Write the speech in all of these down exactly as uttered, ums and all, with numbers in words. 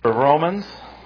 For Romans.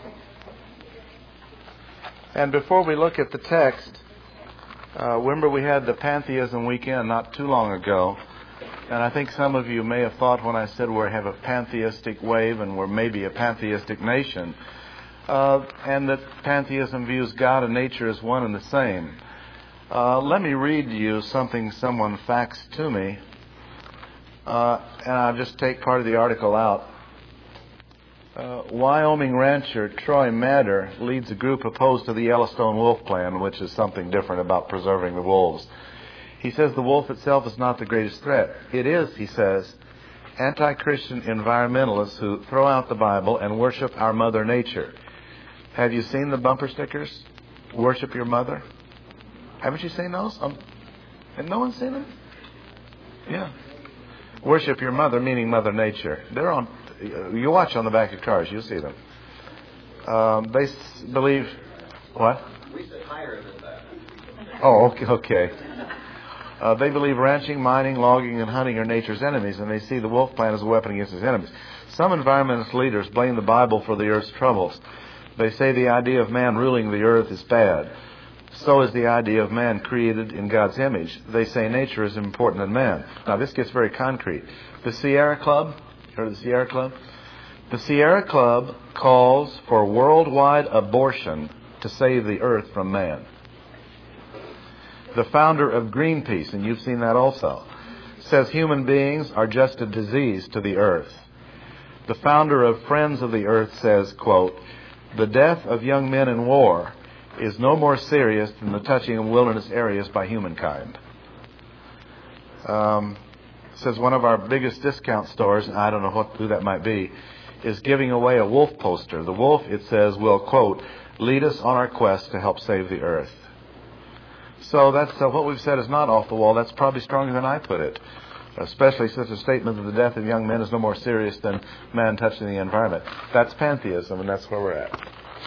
And before we look at the text, uh, remember we had the Pantheism weekend not too long ago. And I think some of you may have thought when I said we have a pantheistic wave and we're maybe a pantheistic nation, uh, and that pantheism views God and nature as one and the same. Uh, let me read you something someone faxed to me, uh, and I'll just take part of the article out. Uh, Wyoming rancher Troy Madder leads a group opposed to the Yellowstone Wolf Plan, which is something different about preserving the wolves. He says the wolf itself is not the greatest threat. It is, he says, anti-Christian environmentalists who throw out the Bible and worship our Mother Nature. Have you seen the bumper stickers? Worship your mother? Haven't you seen those? Um, and no one's seen them? Yeah. Worship your mother, meaning Mother Nature. They're on. You watch on the back of cars, you'll see them. Um, they s- believe what? We said higher than that. Oh, okay. okay. Uh, they believe ranching, mining, logging, and hunting are nature's enemies, and they see the wolf plan as a weapon against its enemies. Some environmentalist leaders blame the Bible for the earth's troubles. They say the idea of man ruling the earth is bad. So is the idea of man created in God's image. They say nature is important than man. Now, this gets very concrete. The Sierra Club, heard of the Sierra Club? The Sierra Club calls for worldwide abortion to save the earth from man. The founder of Greenpeace, and you've seen that also, says human beings are just a disease to the earth. The founder of Friends of the Earth says, quote, the death of young men in war is no more serious than the touching of wilderness areas by humankind. Um, says one of our biggest discount stores, and I don't know what, who that might be, is giving away a wolf poster. The wolf, it says, will, quote, lead us on our quest to help save the earth. So that's uh, what we've said is not off the wall. That's probably stronger than I put it. Especially such a statement that the death of young men is no more serious than man touching the environment. That's pantheism, and that's where we're at.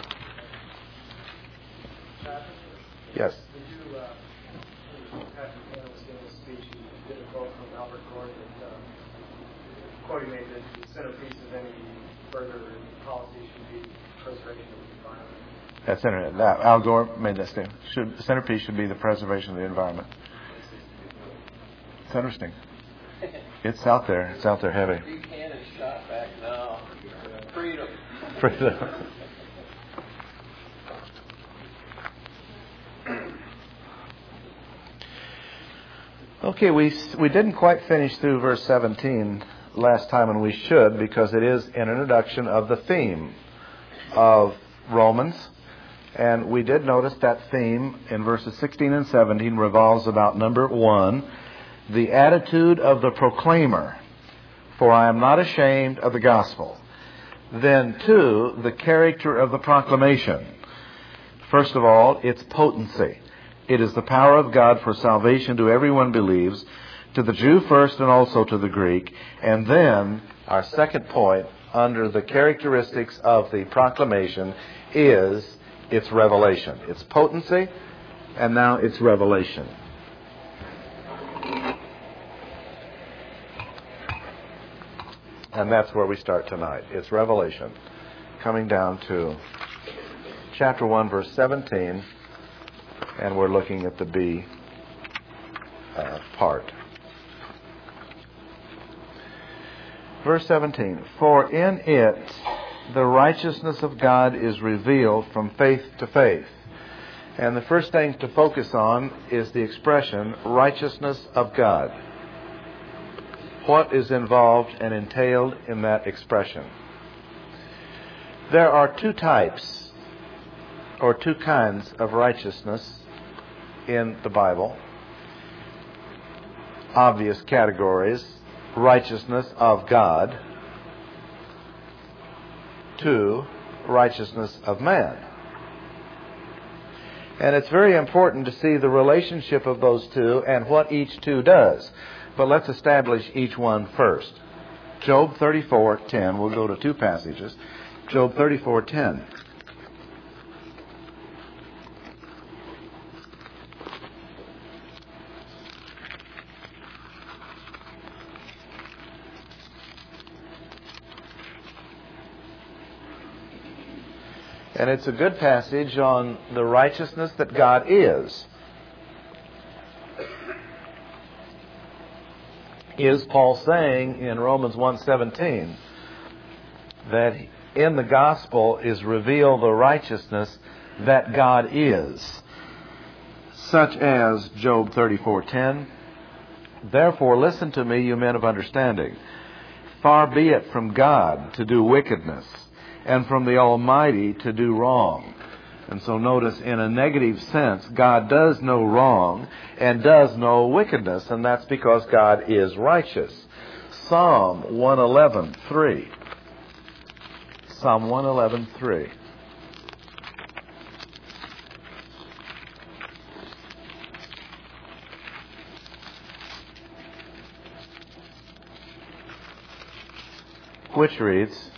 Yes. Did you, uh, Patrick Hanna was giving a speech, you did a quote from Albert Gore that, uh, quote he made that the centerpiece of any further policy should be preservation of the environment. That's internet. That, Al Gore made that statement. Should, the centerpiece should be the preservation of the environment. It's interesting. It's out there. It's out there heavy. Buchanan shot back now. Freedom. Freedom. Okay, we we didn't quite finish through verse seventeen last time, and we should, because it is an introduction of the theme of Romans. And we did notice that theme in verses sixteen and seventeen revolves about, number one, the attitude of the proclaimer, for I am not ashamed of the gospel. Then, two, the character of the proclamation. First of all, its potency. It is the power of God for salvation to everyone believes, to the Jew first and also to the Greek. And then, our second point, under the characteristics of the proclamation, is its revelation. Its potency, and now its revelation. And that's where we start tonight. It's revelation. Coming down to chapter one, verse seventeen, and we're looking at the B uh, part. Verse seventeen, for in it the righteousness of God is revealed from faith to faith. And the first thing to focus on is the expression righteousness of God. What is involved and entailed in that expression? There are two types or two kinds of righteousness in the Bible. Obvious categories. Righteousness of God. Two, righteousness of man. And it's very important to see the relationship of those two and what each two does. But let's establish each one first. Job thirty-four ten. We'll go to two passages. Job thirty-four ten. And it's a good passage on the righteousness that God is. Is Paul saying in Romans one seventeen that in the gospel is revealed the righteousness that God is, such as Job thirty-four ten. Therefore listen to me, you men of understanding. Far be it from God to do wickedness, and from the Almighty to do wrong. And so notice, in a negative sense, God does no wrong and does no wickedness, and that's because God is righteous. Psalm one eleven three. Psalm one eleven three. Which reads,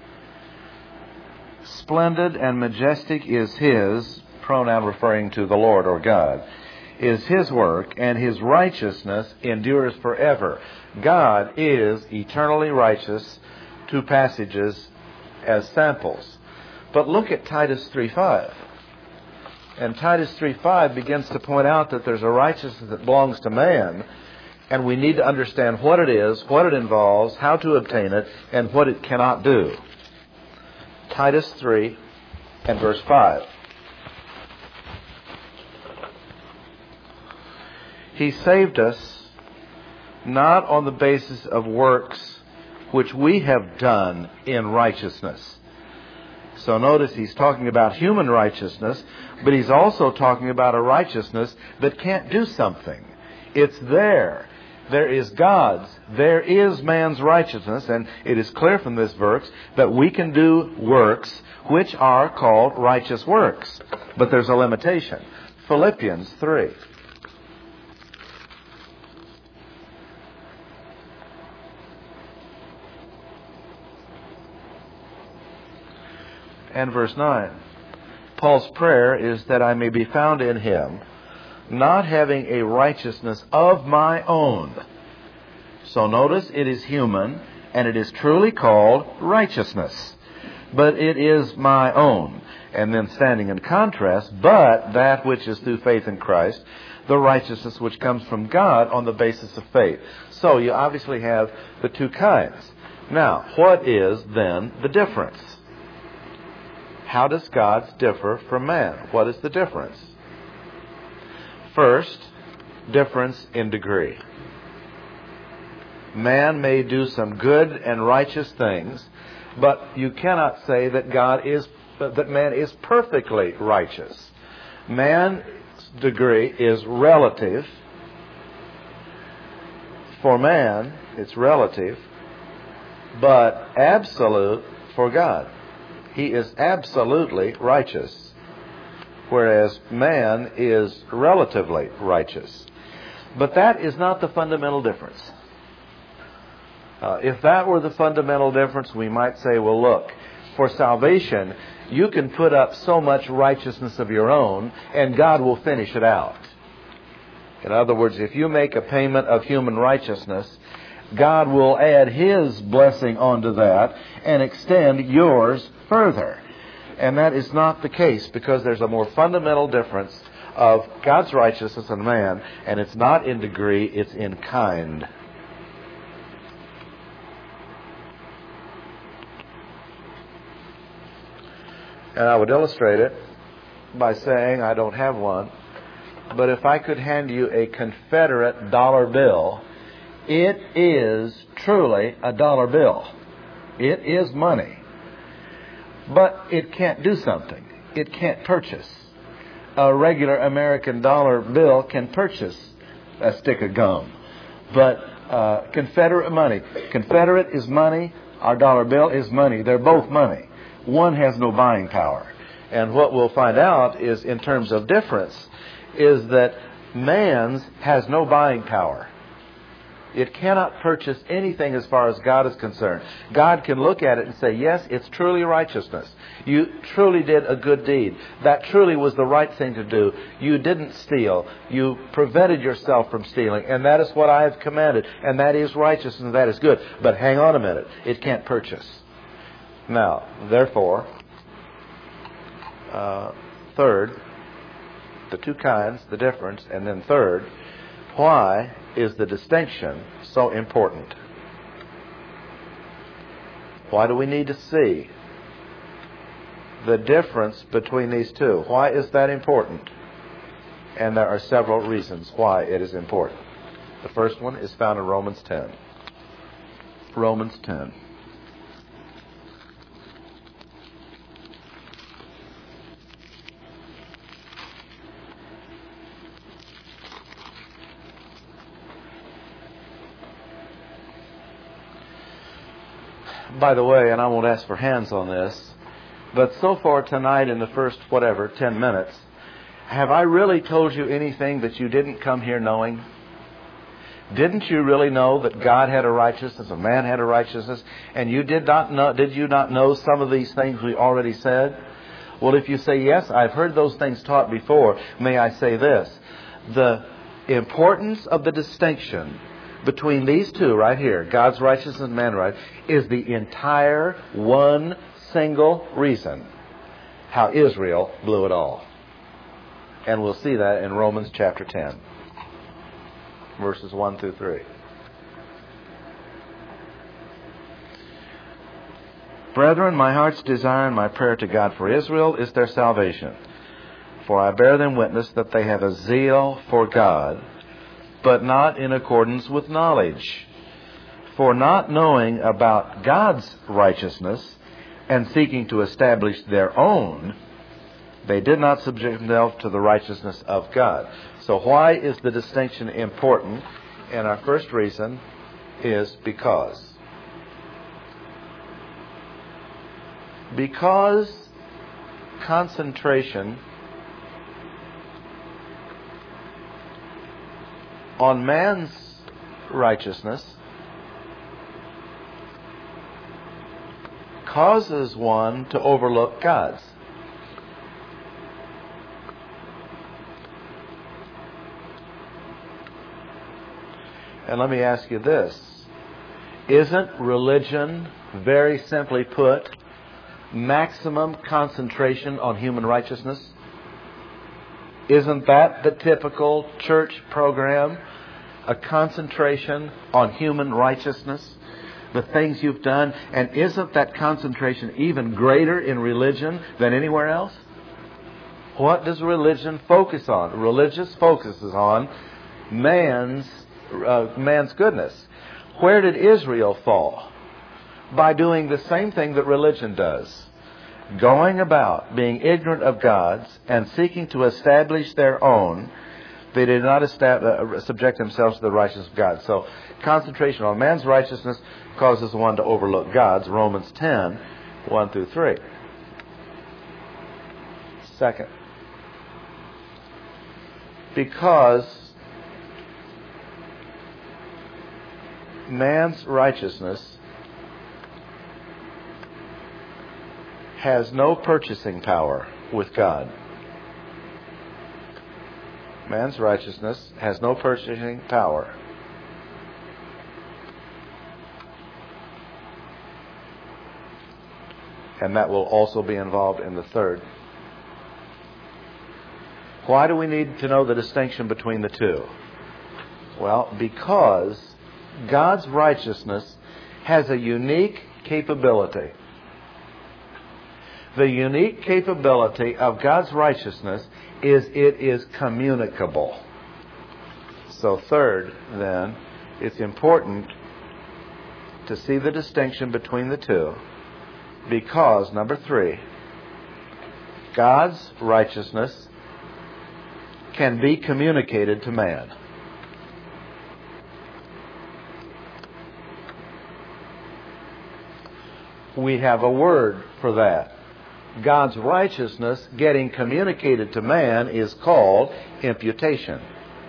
splendid and majestic is His, pronoun referring to the Lord or God, is His work, and His righteousness endures forever. God is eternally righteous. Two passages as samples. But look at Titus three five. And Titus three five begins to point out that there's a righteousness that belongs to man, and we need to understand what it is, what it involves, how to obtain it, and what it cannot do. Titus three and verse five. He saved us not on the basis of works which we have done in righteousness. So notice he's talking about human righteousness, but he's also talking about a righteousness that can't do something. It's there. There is God's. There is man's righteousness, and it is clear from this verse that we can do works which are called righteous works. But there's a limitation. Philippians three. And verse nine. Paul's prayer is that I may be found in Him, not having a righteousness of my own. So notice it is human, and it is truly called righteousness. But it is my own. And then standing in contrast, but that which is through faith in Christ, the righteousness which comes from God on the basis of faith. So you obviously have the two kinds. Now, what is then the difference? How does God's differ from man? What is the difference? First, difference in degree. Man may do some good and righteous things, but you cannot say that God is that man is perfectly righteous. Man's degree is relative. For man, it's relative, but absolute for God. He is absolutely righteous, whereas man is relatively righteous. But that is not the fundamental difference. Uh, if that were the fundamental difference, we might say, well, look, for salvation, you can put up so much righteousness of your own, and God will finish it out. In other words, if you make a payment of human righteousness, God will add His blessing onto that and extend yours further. And that is not the case, because there's a more fundamental difference of God's righteousness and man, and it's not in degree, it's in kind. And I would illustrate it by saying, I don't have one, but if I could hand you a Confederate dollar bill, it is truly a dollar bill. It is money. But it can't do something. It can't purchase. A regular American dollar bill can purchase a stick of gum. But uh, Confederate money. Confederate is money. Our dollar bill is money. They're both money. One has no buying power. And what we'll find out is, in terms of difference, is that man's has no buying power. It cannot purchase anything as far as God is concerned. God can look at it and say, yes, it's truly righteousness. You truly did a good deed. That truly was the right thing to do. You didn't steal. You prevented yourself from stealing. And that is what I have commanded. And that is righteous and that is good. But hang on a minute. It can't purchase. Now, therefore, uh, third, the two kinds, the difference, and then third, why is the distinction so important? Why do we need to see the difference between these two? Why is that important? And there are several reasons why it is important. The first one is found in Romans ten. Romans ten. By the way, and I won't ask for hands on this, but so far tonight in the first, whatever, ten minutes, have I really told you anything that you didn't come here knowing? Didn't you really know that God had a righteousness, a man had a righteousness, and you did not know, did you not know some of these things we already said? Well, if you say, yes, I've heard those things taught before, may I say this. The importance of the distinction between these two right here, God's righteousness and man's right, is the entire one single reason how Israel blew it all. And we'll see that in Romans chapter ten, verses one through three. Brethren, my heart's desire and my prayer to God for Israel is their salvation. For I bear them witness that they have a zeal for God, but not in accordance with knowledge. For not knowing about God's righteousness and seeking to establish their own, they did not subject themselves to the righteousness of God. So why is the distinction important? And our first reason is because. Because concentration on man's righteousness causes one to overlook God's. And let me ask you this. Isn't religion, very simply put, maximum concentration on human righteousness? Isn't that the typical church program? A concentration on human righteousness? The things you've done? And isn't that concentration even greater in religion than anywhere else? What does religion focus on? Religious focuses on man's uh, man's goodness. Where did Israel fall? By doing the same thing that religion does. Going about being ignorant of God's and seeking to establish their own, they did not establish, uh, subject themselves to the righteousness of God. So concentration on man's righteousness causes one to overlook God's. Romans ten, one through three. Second, because man's righteousness has no purchasing power with God. Man's righteousness has no purchasing power. And that will also be involved in the third. Why do we need to know the distinction between the two? Well, because God's righteousness has a unique capability. The unique capability of God's righteousness is it is communicable. So third, then, it's important to see the distinction between the two because, number three, God's righteousness can be communicated to man. We have a word for that. God's righteousness getting communicated to man is called imputation.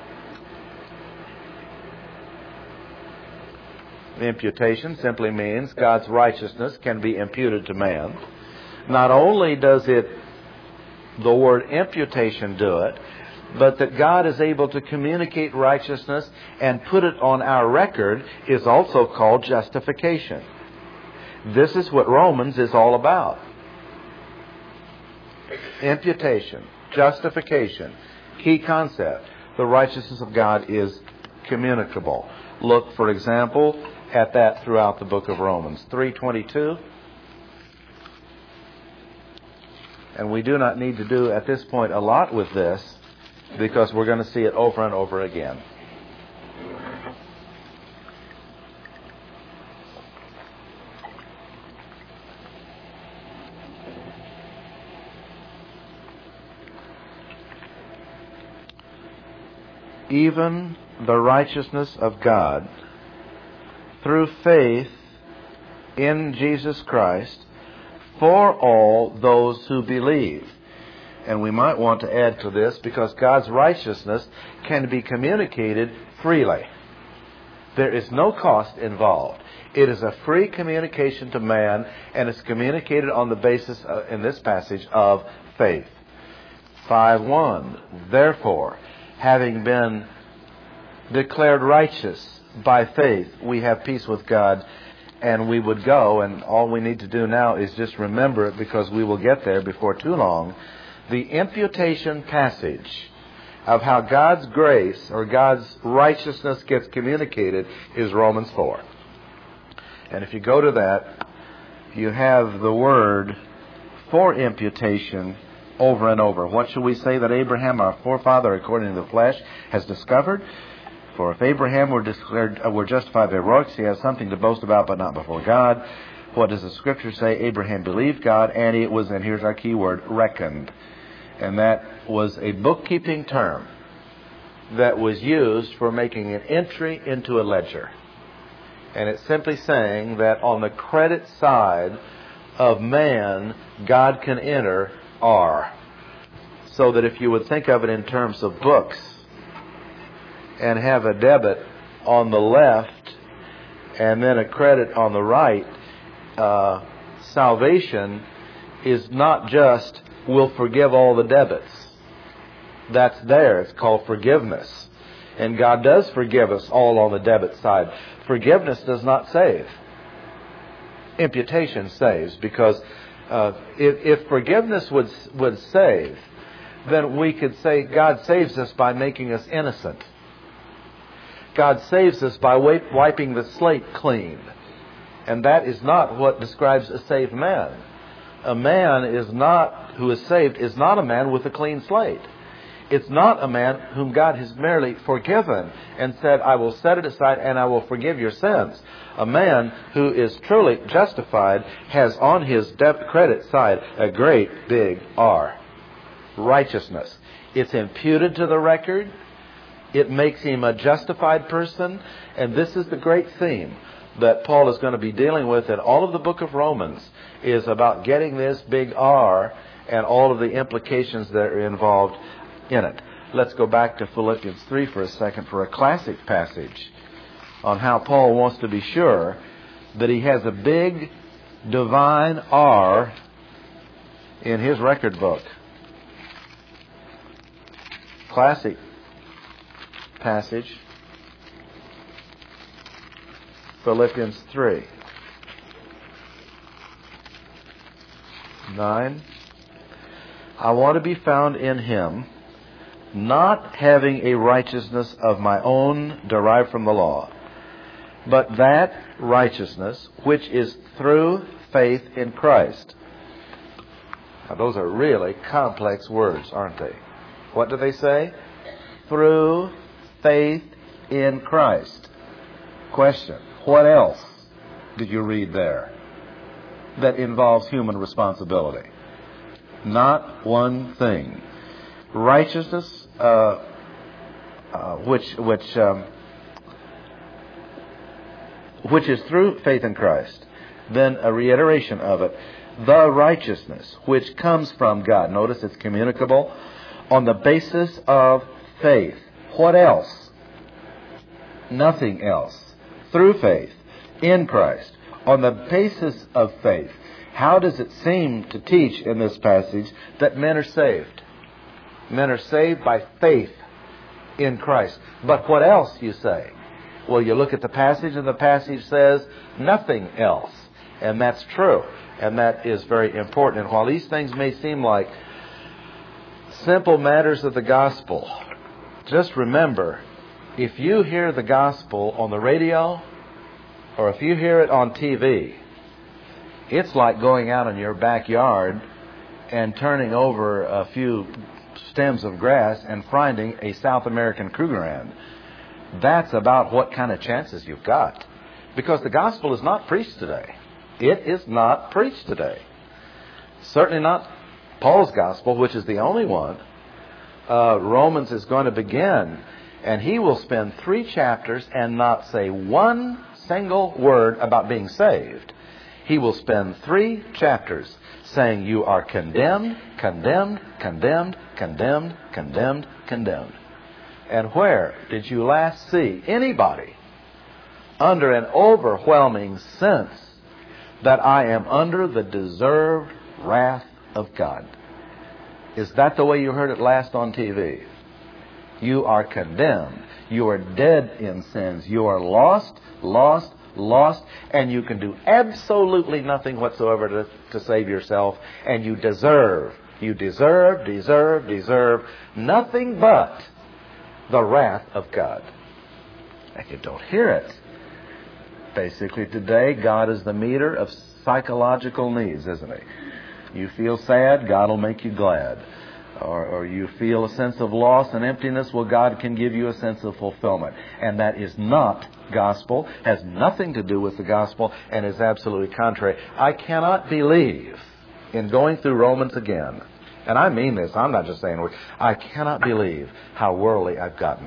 Imputation simply means God's righteousness can be imputed to man. Not only does it, the word imputation do it, but that God is able to communicate righteousness and put it on our record is also called justification. This is what Romans is all about. Imputation, justification, key concept. The righteousness of God is communicable. Look, for example, at that throughout the book of Romans. three twenty-two. And we do not need to do at this point a lot with this because we're going to see it over and over again. Even the righteousness of God through faith in Jesus Christ for all those who believe. And we might want to add to this because God's righteousness can be communicated freely. There is no cost involved. It is a free communication to man, and it's communicated on the basis, of, in this passage, of faith. five one. Therefore, having been declared righteous by faith, we have peace with God. And we would go, and all we need to do now is just remember it because we will get there before too long. The imputation passage of how God's grace or God's righteousness gets communicated is Romans four. And if you go to that, you have the word for imputation over and over. What shall we say that Abraham, our forefather, according to the flesh, has discovered? For if Abraham were declared, uh, were justified by works, he has something to boast about, but not before God. What does the Scripture say? Abraham believed God, and it was, and here's our key word, reckoned. And that was a bookkeeping term that was used for making an entry into a ledger. And it's simply saying that on the credit side of man, God can enter R. So that if you would think of it in terms of books, and have a debit on the left and then a credit on the right, uh, salvation is not just, we'll forgive all the debits. That's there. It's called forgiveness. And God does forgive us all on the debit side. Forgiveness does not save. Imputation saves, because uh, if, if forgiveness would, would save, then we could say God saves us by making us innocent. God saves us by wiping the slate clean. And that is not what describes a saved man. A man is not, who is saved, is not a man with a clean slate. It's not a man whom God has merely forgiven and said, I will set it aside and I will forgive your sins. A man who is truly justified has on his debit credit side a great big R. Righteousness. It's imputed to the record. It makes him a justified person. And this is the great theme that Paul is going to be dealing with in all of the book of Romans, is about getting this big R and all of the implications that are involved in it. Let's go back to Philippians three for a second for a classic passage on how Paul wants to be sure that he has a big divine R in his record book. Classic passage, Philippians three. nine. I want to be found in him, not having a righteousness of my own derived from the law, but that righteousness which is through faith in Christ. Now, those are really complex words, aren't they? What do they say? Through faith in Christ. Question: what else did you read there that involves human responsibility? Not one thing. Righteousness, uh, uh, which which um, which is through faith in Christ. Then a reiteration of it: the righteousness which comes from God. Notice it's communicable on the basis of faith. What else? Nothing else. Through faith in Christ. On the basis of faith. How does it seem to teach in this passage that men are saved? Men are saved by faith in Christ. But what else, you say? Well, you look at the passage, and the passage says nothing else. And that's true. And that is very important. And while these things may seem like Simple matters of the gospel. Just remember, if you hear the gospel on the radio or if you hear it on T V, it's like going out in your backyard and turning over a few stems of grass and finding a South American Krugerrand. That's about what kind of chances you've got. Because the gospel is not preached today. It is not preached today. Certainly not Paul's gospel, which is the only one. Uh, Romans is going to begin, and he will spend three chapters and not say one single word about being saved. He will spend three chapters saying you are condemned, condemned, condemned, condemned, condemned, condemned. And where did you last see anybody under an overwhelming sense that I am under the deserved wrath of God? Is that the way you heard it last on T V? You are condemned. You are dead in sins. You are lost, lost, lost, and you can do absolutely nothing whatsoever to, to save yourself, and you deserve, you deserve, deserve, deserve nothing but the wrath of God. And you don't hear it. Basically today, God is the meter of psychological needs, isn't He? You feel sad, God will make you glad. Or, or you feel a sense of loss and emptiness, well, God can give you a sense of fulfillment. And that is not gospel, has nothing to do with the gospel, and is absolutely contrary. I cannot believe, in going through Romans again, and I mean this, I'm not just saying words, I cannot believe how worldly I've gotten.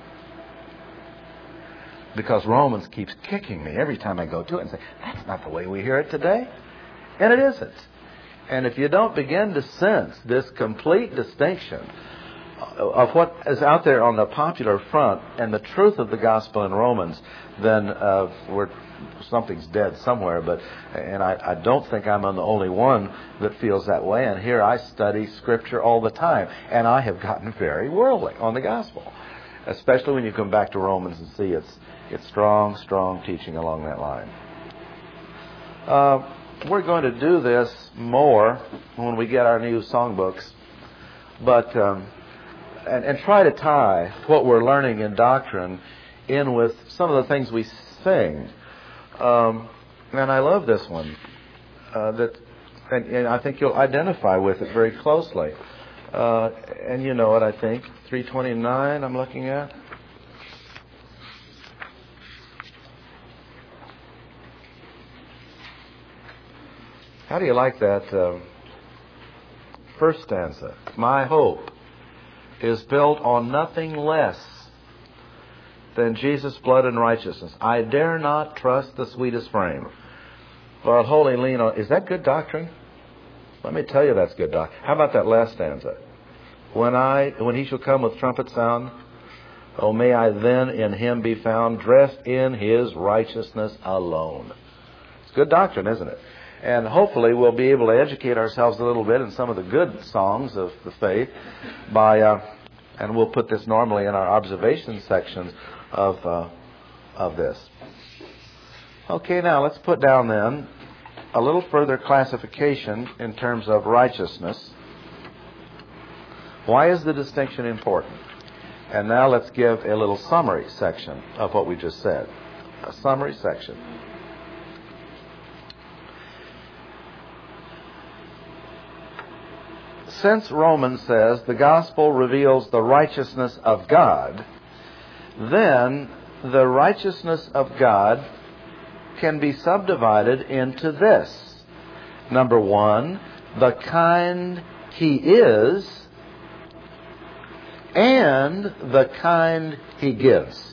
Because Romans keeps kicking me every time I go to it and say, that's not the way we hear it today. And it isn't. And if you don't begin to sense this complete distinction of what is out there on the popular front and the truth of the gospel in Romans, then uh, we're, something's dead somewhere. But and I, I don't think I'm the only one that feels that way. And here I study Scripture all the time, and I have gotten very worldly on the gospel, especially when you come back to Romans and see its its strong, strong teaching along that line. Uh, We're going to do this more when we get our new songbooks, but um, and, and try to tie what we're learning in doctrine in with some of the things we sing. Um, and I love this one, uh, that, and, and I think you'll identify with it very closely. Uh, and you know it, I think, three twenty-nine. I'm looking at. How do you like that uh, first stanza? My hope is built on nothing less than Jesus' blood and righteousness. I dare not trust the sweetest frame, but I'll wholly lean on. Is that good doctrine? Let me tell you, that's good doctrine. How about that last stanza? When I, when he shall come with trumpet sound, oh, may I then in him be found, dressed in his righteousness alone. It's good doctrine, isn't it? And hopefully we'll be able to educate ourselves a little bit in some of the good songs of the faith by, uh, and we'll put this normally in our observation sections of uh, of this. Okay, now let's put down then a little further classification in terms of righteousness. Why is the distinction important? And now let's give a little summary section of what we just said. A summary section. Since Romans says the gospel reveals the righteousness of God, then the righteousness of God can be subdivided into this. Number one, the kind he is, and the kind he gives.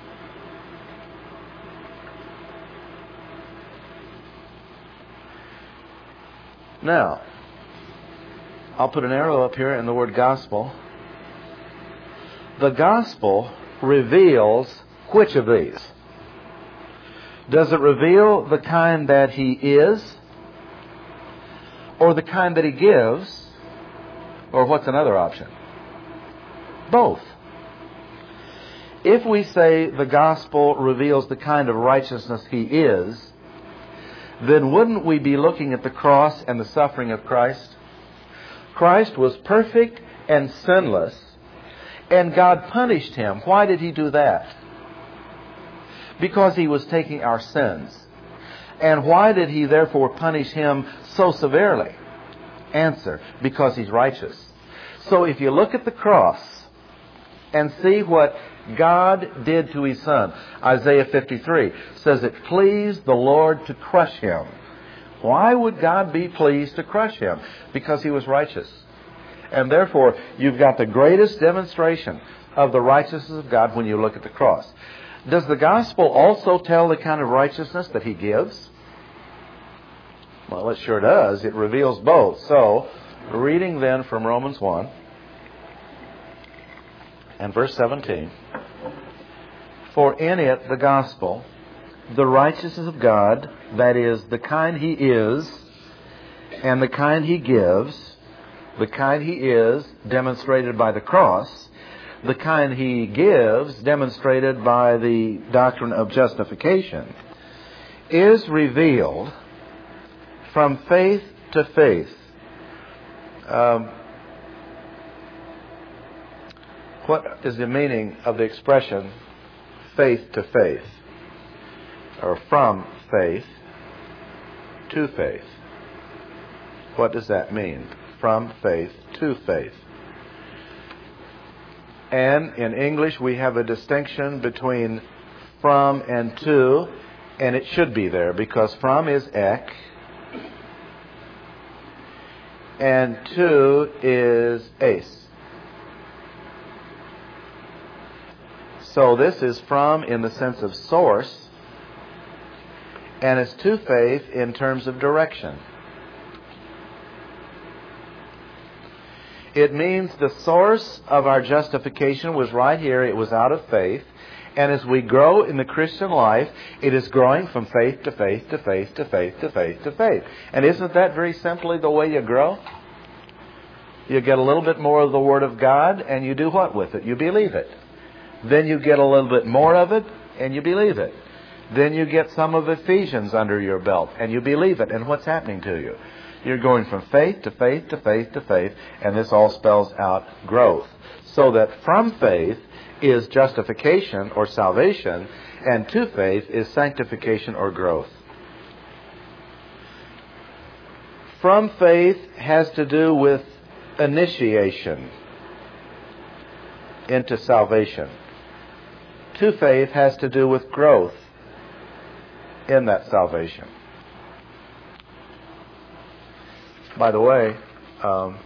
Now, I'll put an arrow up here in the word gospel. The gospel reveals which of these? Does it reveal the kind that he is, or the kind that he gives, or what's another option? Both. If we say the gospel reveals the kind of righteousness he is, then wouldn't we be looking at the cross and the suffering of Christ? Christ was perfect and sinless, and God punished him. Why did he do that? Because he was taking our sins. And why did he therefore punish him so severely? Answer, because he's righteous. So if you look at the cross and see what God did to his Son, Isaiah fifty-three says it pleased the Lord to crush him. Why would God be pleased to crush him? Because he was righteous. And therefore, you've got the greatest demonstration of the righteousness of God when you look at the cross. Does the gospel also tell the kind of righteousness that he gives? Well, it sure does. It reveals both. So, reading then from Romans one and verse seventeen. For in it, the gospel, the righteousness of God, that is, the kind he is, and the kind he gives, the kind he is demonstrated by the cross, the kind he gives demonstrated by the doctrine of justification, is revealed from faith to faith. Um, what is the meaning of the expression faith to faith? Or from faith to faith? What does that mean? From faith to faith. And in English we have a distinction between from and to, and it should be there because from is ek and to is ace. So this is from in the sense of source, and it's to faith in terms of direction. It means the source of our justification was right here. It was out of faith. And as we grow in the Christian life, it is growing from faith to faith to faith to faith to faith to faith. And isn't that very simply the way you grow? You get a little bit more of the Word of God, and you do what with it? You believe it. Then you get a little bit more of it, and you believe it. Then you get some of Ephesians under your belt, and you believe it. And what's happening to you? You're going from faith to faith to faith to faith, and this all spells out growth. So that from faith is justification or salvation, and to faith is sanctification or growth. From faith has to do with initiation into salvation. To faith has to do with growth in that salvation. By the way, um,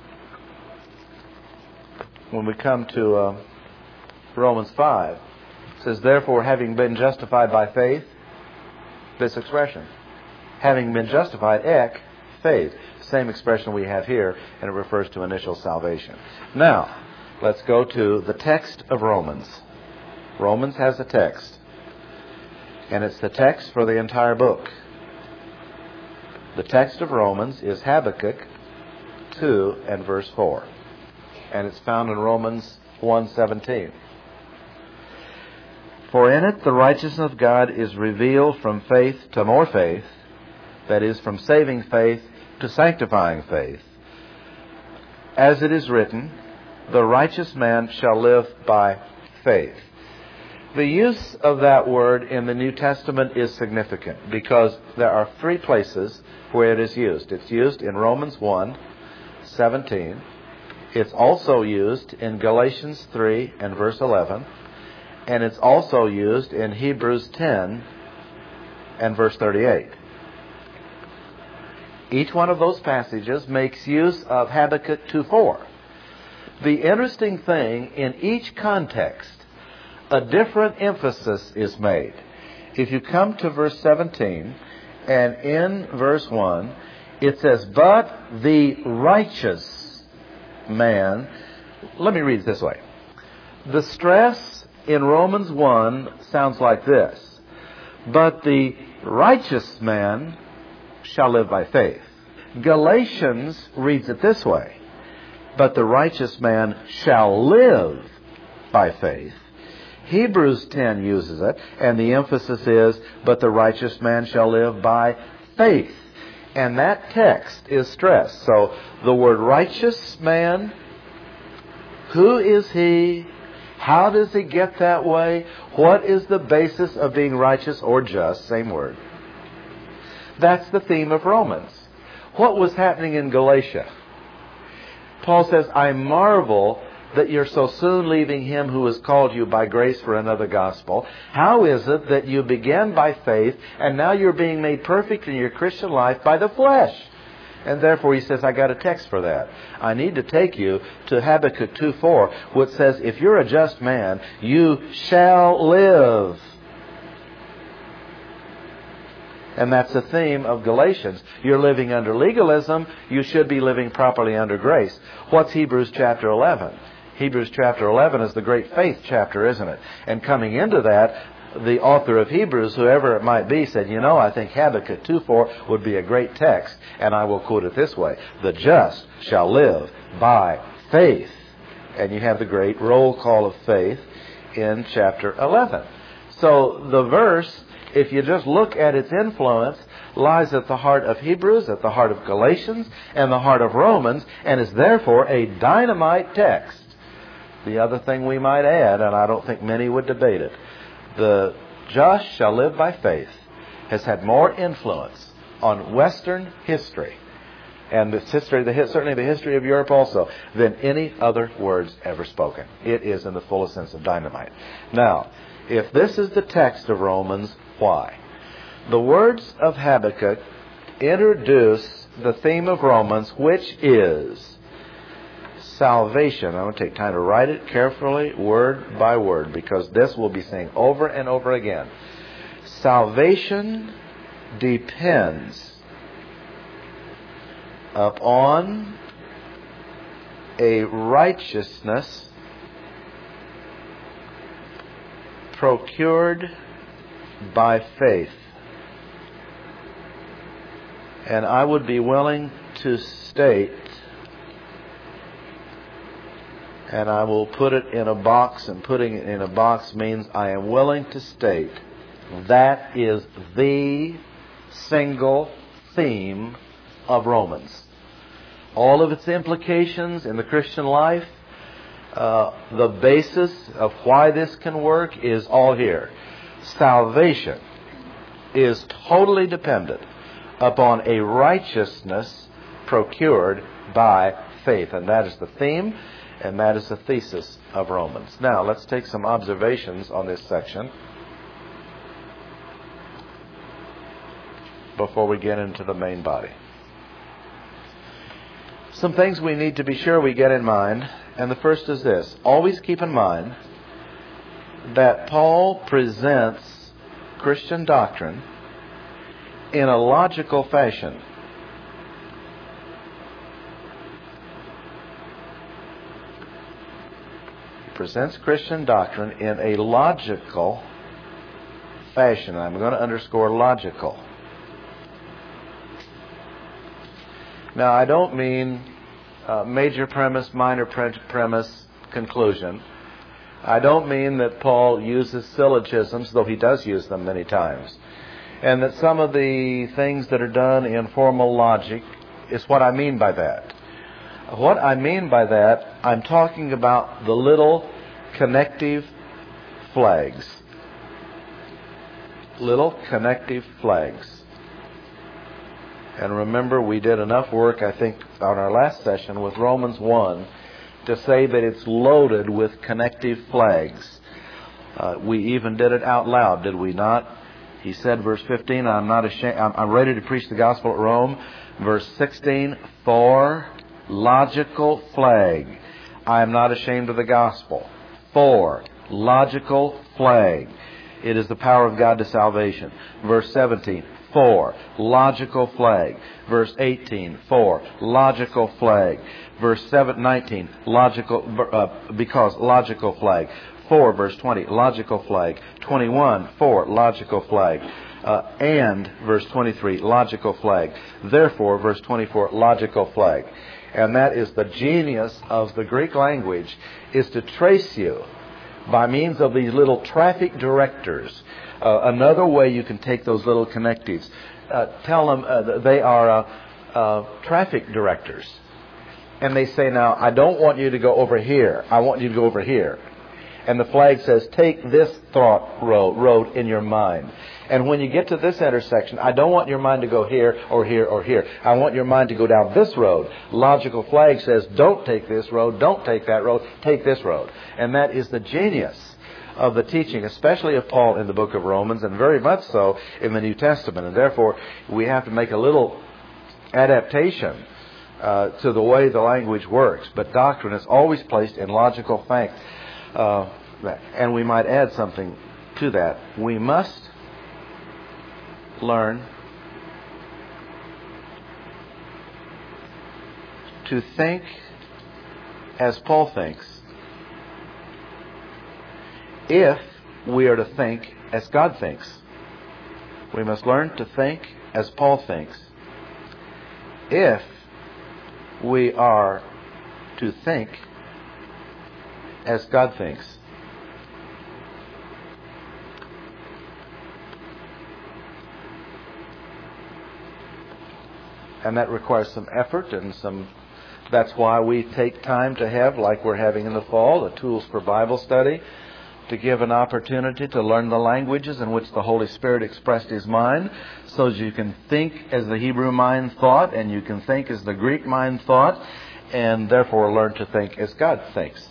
when we come to uh, Romans five, it says, therefore, having been justified by faith, this expression, having been justified, ek, faith, same expression we have here, and it refers to initial salvation. Now, let's go to the text of Romans. Romans has a text, and it's the text for the entire book. The text of Romans is Habakkuk two and verse four. And it's found in Romans one seventeen. For in it the righteousness of God is revealed from faith to more faith, that is, from saving faith to sanctifying faith. As it is written, the righteous man shall live by faith. The use of that word in the New Testament is significant because there are three places where it is used. It's used in Romans one seventeen. It's also used in Galatians three and verse eleven. And it's also used in Hebrews ten and verse thirty-eight. Each one of those passages makes use of Habakkuk two four. The interesting thing, in each context, a different emphasis is made. If you come to verse seventeen, and in verse one, it says, but the righteous man. Let me read it this way. The stress in Romans one sounds like this. But the righteous man shall live by faith. Galatians reads it this way. But the righteous man shall live by faith. Hebrews ten uses it, and the emphasis is, but the righteous man shall live by faith. And that text is stressed. So the word righteous man Who is he? How does he get that way? What is the basis of being righteous or just? Same word. That's the theme of Romans. What was happening in Galatia? Paul says, I marvel that you're so soon leaving him who has called you by grace for another gospel. How is it that you began by faith and now you're being made perfect in your Christian life by the flesh? And therefore he says, I got a text for that. I need to take you to Habakkuk two four, which says, if you're a just man, you shall live. And that's the theme of Galatians. You're living under legalism. You should be living properly under grace. What's Hebrews chapter eleven? Hebrews chapter eleven is the great faith chapter, isn't it? And coming into that, the author of Hebrews, whoever it might be, said, you know, I think Habakkuk two four would be a great text. And I will quote it this way. The just shall live by faith. And you have the great roll call of faith in chapter eleven. So the verse, if you just look at its influence, lies at the heart of Hebrews, at the heart of Galatians, and the heart of Romans, and is therefore a dynamite text. The other thing we might add, and I don't think many would debate it, the just shall live by faith has had more influence on Western history, and the history, the, certainly the history of Europe also, than any other words ever spoken. It is in the fullest sense of dynamite. Now, if this is the text of Romans, why? The words of Habakkuk introduce the theme of Romans, which is salvation. I'm going to take time to write it carefully, word by word, because this will be saying over and over again. Salvation depends upon a righteousness procured by faith. And I would be willing to state, and I will put it in a box, and putting it in a box means I am willing to state that is the single theme of Romans. All of its implications in the Christian life, uh, the basis of why this can work is all here. Salvation is totally dependent upon a righteousness procured by faith. And that is the theme, and that is the thesis of Romans. Now, let's take some observations on this section before we get into the main body. Some things we need to be sure we get in mind, and the first is this. Always keep in mind that Paul presents Christian doctrine in a logical fashion. He presents Christian doctrine in a logical fashion. I'm going to underscore logical. Now, I don't mean uh, major premise, minor pre- premise, conclusion. I don't mean that Paul uses syllogisms, though he does use them many times. And that some of the things that are done in formal logic is what I mean by that. What I mean by that, I'm talking about the little connective flags. Little connective flags. And remember, we did enough work, I think, on our last session with Romans one to say that it's loaded with connective flags. Uh, we even did it out loud, did we not? He said, verse fifteen, I'm not ashamed. I'm, I'm ready to preach the gospel at Rome. Verse sixteen, for logical flag. I am not ashamed of the gospel. For logical flag. It is the power of God to salvation. Verse seventeen, for logical flag. Verse eighteen, for logical flag. Verse seven, nineteen, logical, uh, because logical flag. For, verse twenty, logical flag. twenty-one, for, logical flag. Uh, and, verse twenty-three, logical flag. Therefore, verse twenty-four, logical flag. And that is the genius of the Greek language, is to trace you by means of these little traffic directors. Uh, another way you can take those little connectives. Uh, tell them uh, they are uh, uh, traffic directors. and they say, now, I don't want you to go over here. I want you to go over here. And the flag says, take this thought road, road in your mind. And when you get to this intersection, I don't want your mind to go here or here or here. I want your mind to go down this road. Logical flag says, don't take this road, don't take that road, take this road. And that is the genius of the teaching, especially of Paul in the book of Romans, and very much so in the New Testament. And therefore, we have to make a little adaptation uh, to the way the language works. But doctrine is always placed in logical facts. Uh, and we might add something to that. We must learn to think as Paul thinks if we are to think as God thinks. We must learn to think as Paul thinks if we are to think as God thinks. And that requires some effort and some, that's why we take time to have, like we're having in the fall, the Tools for Bible Study, to give an opportunity to learn the languages in which the Holy Spirit expressed His mind, so that you can think as the Hebrew mind thought, and you can think as the Greek mind thought, and therefore learn to think as God thinks.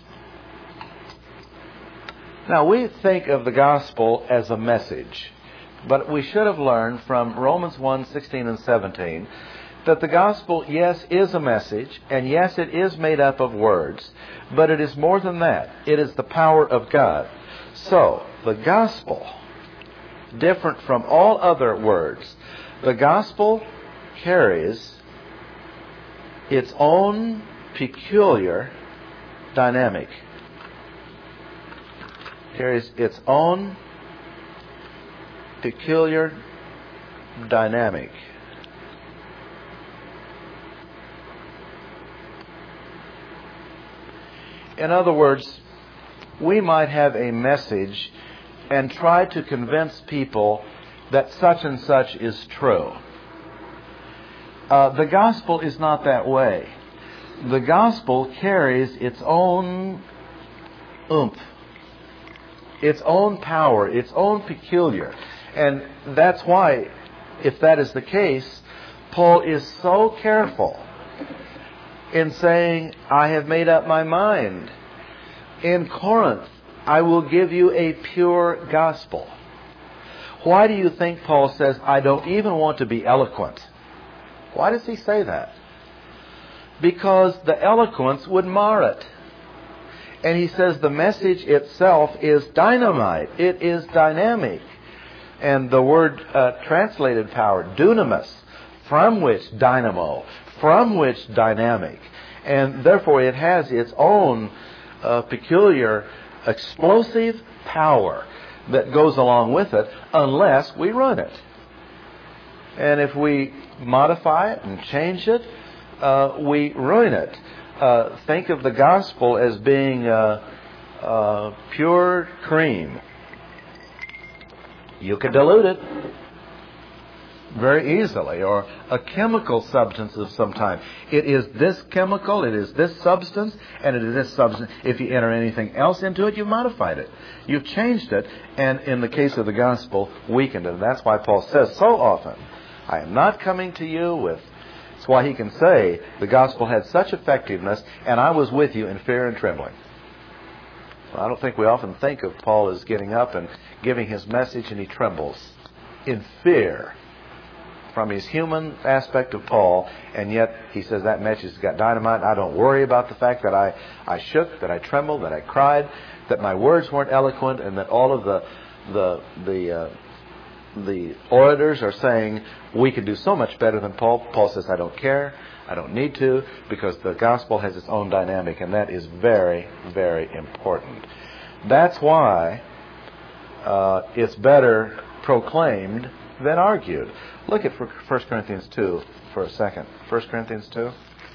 Now, we think of the gospel as a message, but we should have learned from Romans one, sixteen and seventeen that the gospel, yes, is a message, and yes, it is made up of words, but it is more than that. It is the power of God. So, the gospel, different from all other words, the gospel carries its own peculiar dynamic. Carries its own peculiar dynamic. In other words, we might have a message and try to convince people that such and such is true. Uh, the gospel is not that way. The gospel carries its own oomph, its own power, its own peculiar. And that's why, if that is the case, Paul is so careful in saying, I have made up my mind. In Corinth, I will give you a pure gospel. Why do you think Paul says, I don't even want to be eloquent? Why does he say that? Because the eloquence would mar it. And he says the message itself is dynamite. It is dynamic. And the word uh, translated power, dunamis, from which dynamo, from which dynamic. And therefore it has its own uh, peculiar explosive power that goes along with it unless we run it. And if we modify it and change it, uh, we ruin it. Uh, think of the gospel as being uh, uh, pure cream. You could dilute it very easily, or a chemical substance of some time. It is this chemical, it is this substance, and it is this substance. If you enter anything else into it, you've modified it. You've changed it, and in the case of the gospel, weakened it. And that's why Paul says so often, I am not coming to you with... That's why he can say, the gospel had such effectiveness, and I was with you in fear and trembling. Well, I don't think we often think of Paul as getting up and giving his message, and he trembles in fear from his human aspect of Paul, and yet he says that message has got dynamite. I don't worry about the fact that I, I shook, that I trembled, that I cried, that my words weren't eloquent, and that all of the the the uh, the orators are saying we can do so much better than Paul. Paul says, I don't care, I don't need to, because the gospel has its own dynamic, and that is very, very important. That's why uh, it's better proclaimed than argued. Look at First Corinthians two for a second. First Corinthians two.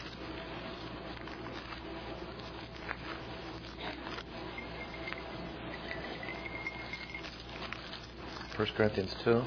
First Corinthians two.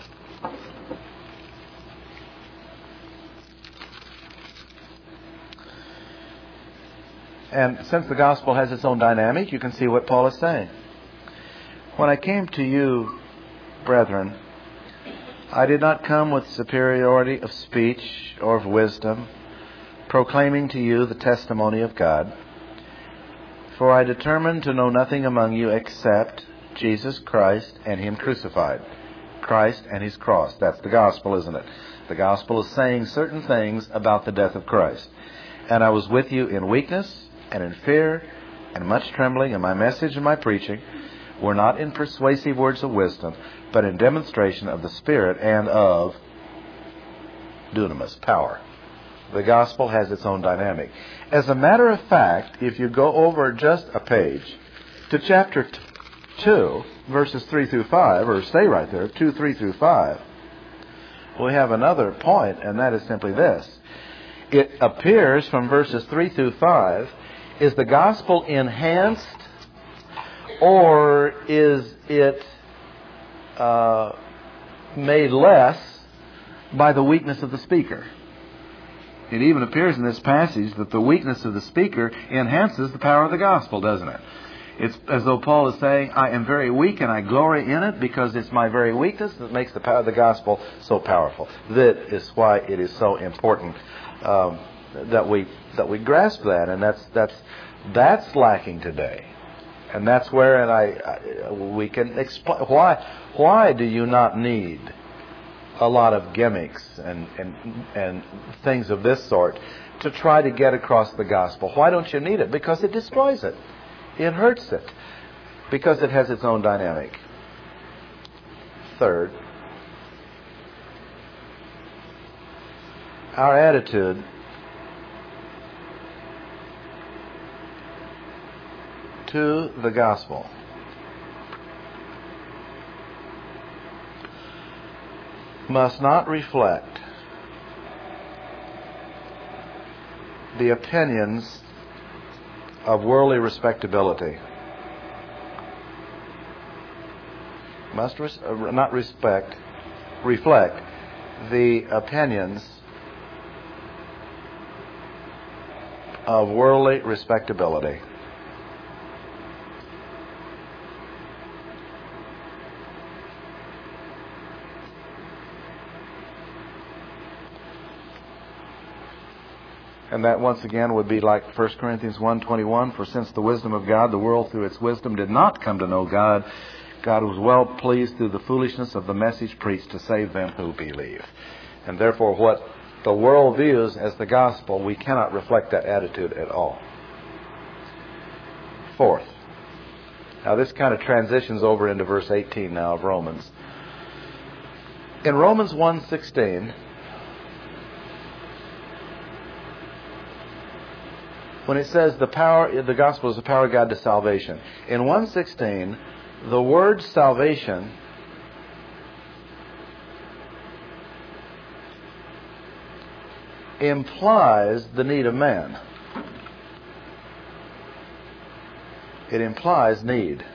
And since the gospel has its own dynamic, you can see what Paul is saying. When I came to you, brethren, I did not come with superiority of speech or of wisdom, proclaiming to you the testimony of God. For I determined to know nothing among you except Jesus Christ and Him crucified. Christ and His cross. That's the gospel, isn't it? The gospel is saying certain things about the death of Christ. And I was with you in weakness and in fear and much trembling, and my message and my preaching were not in persuasive words of wisdom, but in demonstration of the Spirit and of dunamis, power. The gospel has its own dynamic. As a matter of fact, if you go over just a page to chapter two, verses three through five, or stay right there, two, three through five, we have another point, and that is simply this. It appears from verses three through five, is the gospel enhanced, or is it uh, made less by the weakness of the speaker? It even appears in this passage that the weakness of the speaker enhances the power of the gospel, doesn't it? It's as though Paul is saying, I am very weak and I glory in it because it's my very weakness that makes the power of the gospel so powerful. That is why it is so important um, that we that we grasp that, and that's that's that's lacking today. And that's where, and I, I we can explain why why do you not need a lot of gimmicks and, and and things of this sort to try to get across the gospel? Why don't you need it? Because it destroys it. It hurts it. Because it has its own dynamic. Third, our attitude to the gospel must not reflect the opinions of worldly respectability. Must res- uh, not respect, reflect the opinions of worldly respectability. And that once again would be like First Corinthians one twenty-one, for since the wisdom of God, the world through its wisdom did not come to know God, God was well pleased through the foolishness of the message preached to save them who believe. And therefore what the world views as the gospel, we cannot reflect that attitude at all. Fourth, now this kind of transitions over into verse eighteen now of Romans. In Romans one sixteen, when it says the power, the gospel is the power of God to salvation. In one sixteen, the word salvation implies the need of man. It implies need.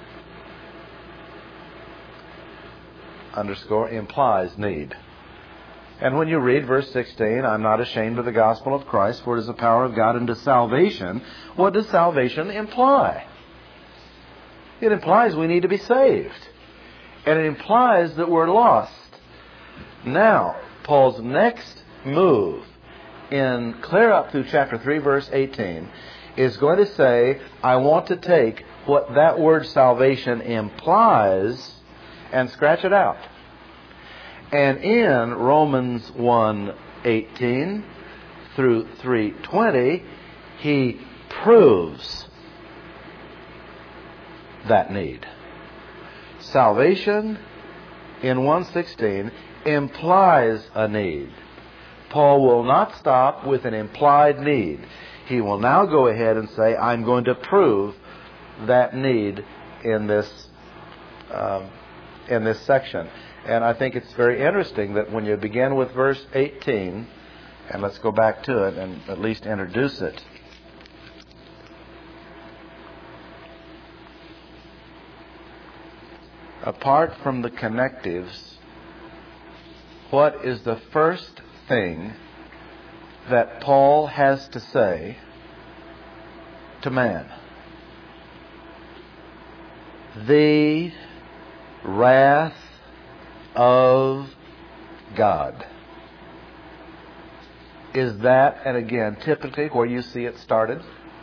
Underscore, implies need. And when you read verse sixteen, I'm not ashamed of the gospel of Christ, for it is the power of God unto salvation. What does salvation imply? It implies we need to be saved. And it implies that we're lost. Now, Paul's next move in clear up through chapter three, verse eighteen, is going to say, I want to take what that word salvation implies and scratch it out. And in Romans one eighteen through three twenty, he proves that need. Salvation in one sixteen implies a need. Paul will not stop with an implied need. He will now go ahead and say, I'm going to prove that need in this um, in this section. And I think it's very interesting that when you begin with verse eighteen, and let's go back to it and at least introduce it. Apart from the connectives, what is the first thing that Paul has to say to man. The wrath of God. Is that, and again, typically where you see it started?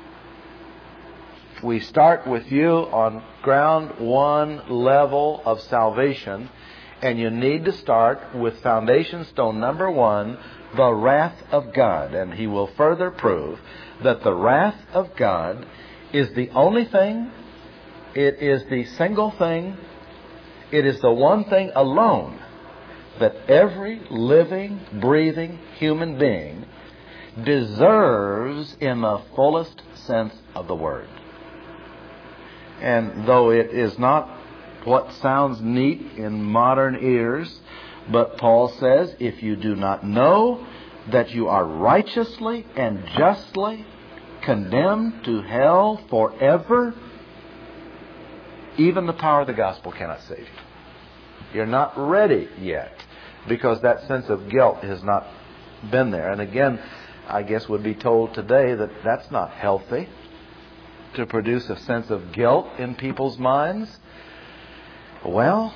We start with you on ground one level of salvation, and you need to start with foundation stone number one, the wrath of God. And he will further prove that the wrath of God is the only thing, it is the single thing, it is the one thing alone that every living, breathing human being deserves in the fullest sense of the word. And though it is not what sounds neat in modern ears, but Paul says, if you do not know that you are righteously and justly condemned to hell forever, even the power of the gospel cannot save you. You're not ready yet, because that sense of guilt has not been there. And again, I guess would be told today that that's not healthy, to produce a sense of guilt in people's minds. Well,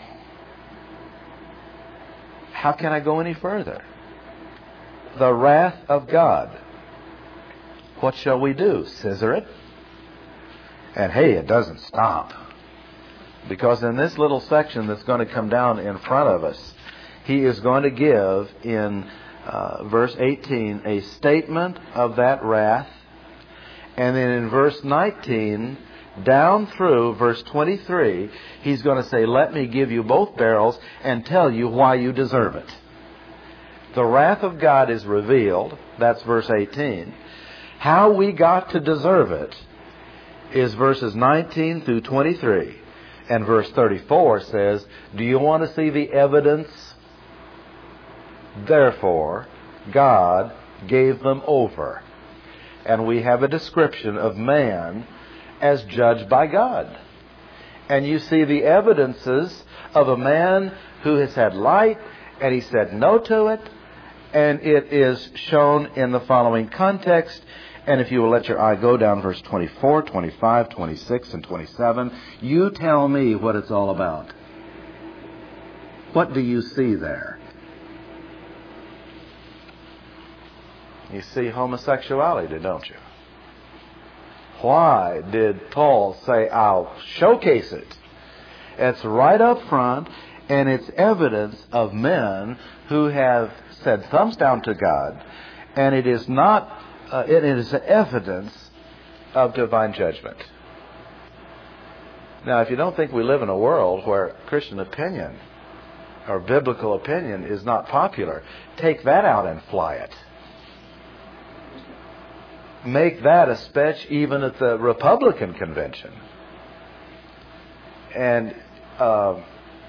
how can I go any further? The wrath of God. What shall we do? Scissor it? And hey, it doesn't stop. Because in this little section that's going to come down in front of us, he is going to give in uh, verse eighteen a statement of that wrath. And then in verse nineteen, down through verse twenty-three, he's going to say, let me give you both barrels and tell you why you deserve it. The wrath of God is revealed. That's verse eighteen. How we got to deserve it is verses nineteen through twenty-three. And verse thirty-four says, do you want to see the evidence? Therefore, God gave them over. And we have a description of man as judged by God. And you see the evidences of a man who has had light, and he said no to it. And it is shown in the following context. And if you will let your eye go down verse twenty-four, twenty-five, twenty-six, and twenty-seven, you tell me what it's all about. What do you see there? You see homosexuality, don't you? Why did Paul say, I'll showcase it? It's right up front, and it's evidence of men who have said thumbs down to God, and it is not, uh, it is evidence of divine judgment. Now, if you don't think we live in a world where Christian opinion or biblical opinion is not popular, take that out and fly it. Make that a speech even at the Republican convention. And uh,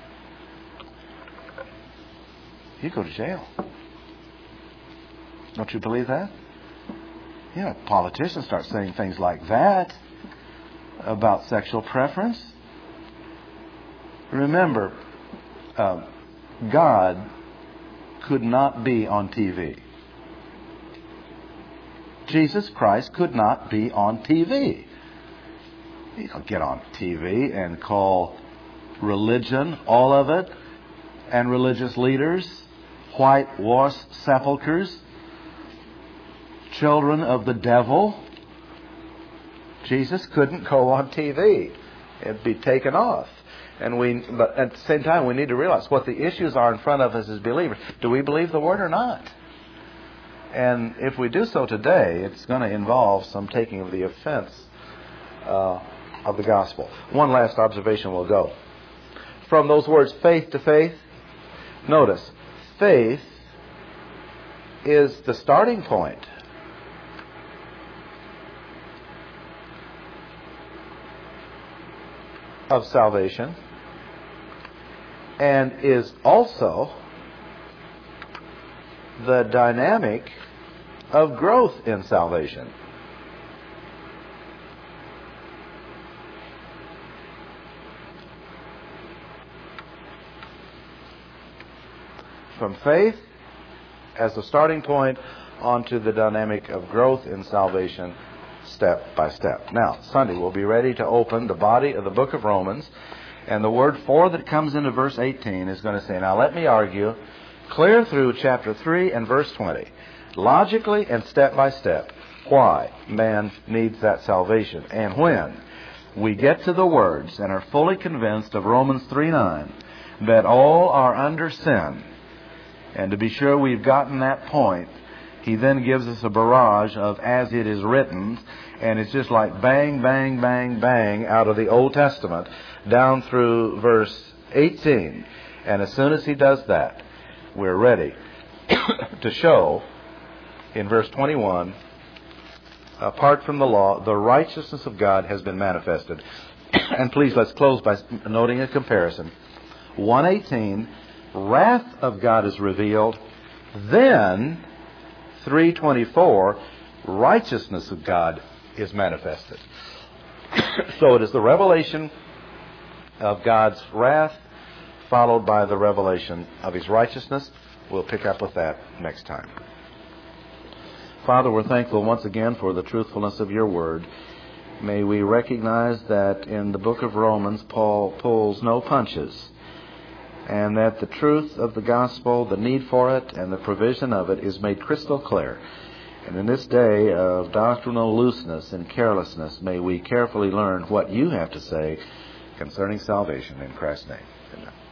you go to jail. Don't you believe that? Yeah, politicians start saying things like that about sexual preference. Remember, uh, God could not be on T V. Jesus Christ could not be on T V. You don't get on T V and call religion, all of it, and religious leaders, whitewashed sepulchres, children of the devil. Jesus couldn't go on T V. It'd be taken off. And we, but at the same time, we need to realize what the issues are in front of us as believers. Do we believe the Word or not? And if we do so today, it's going to involve some taking of the offense uh, of the gospel. One last observation will go. From those words, faith to faith, notice, faith is the starting point. Of salvation, and is also the dynamic of growth in salvation. From faith as the starting point onto the dynamic of growth in salvation, step by step. Now, Sunday we'll be ready to open the body of the book of Romans, and the word for that comes into verse eighteen is going to say, now let me argue clear through chapter three and verse twenty, logically and step by step, why man needs that salvation. And when we get to the words and are fully convinced of Romans three nine, that all are under sin, and to be sure we've gotten that point, he then gives us a barrage of as it is written, and it's just like bang, bang, bang, bang out of the Old Testament down through verse eighteen. And as soon as he does that, we're ready to show in verse twenty-one, apart from the law, the righteousness of God has been manifested. And please, let's close by noting a comparison. one eighteen, wrath of God is revealed. Then, three twenty-four, righteousness of God is manifested. So it is the revelation of God's wrath followed by the revelation of His righteousness. We'll pick up with that next time. Father, we're thankful once again for the truthfulness of your word. May we recognize that in the book of Romans, Paul pulls no punches, and that the truth of the gospel, the need for it, and the provision of it is made crystal clear. And in this day of doctrinal looseness and carelessness, may we carefully learn what you have to say concerning salvation in Christ's name. Amen.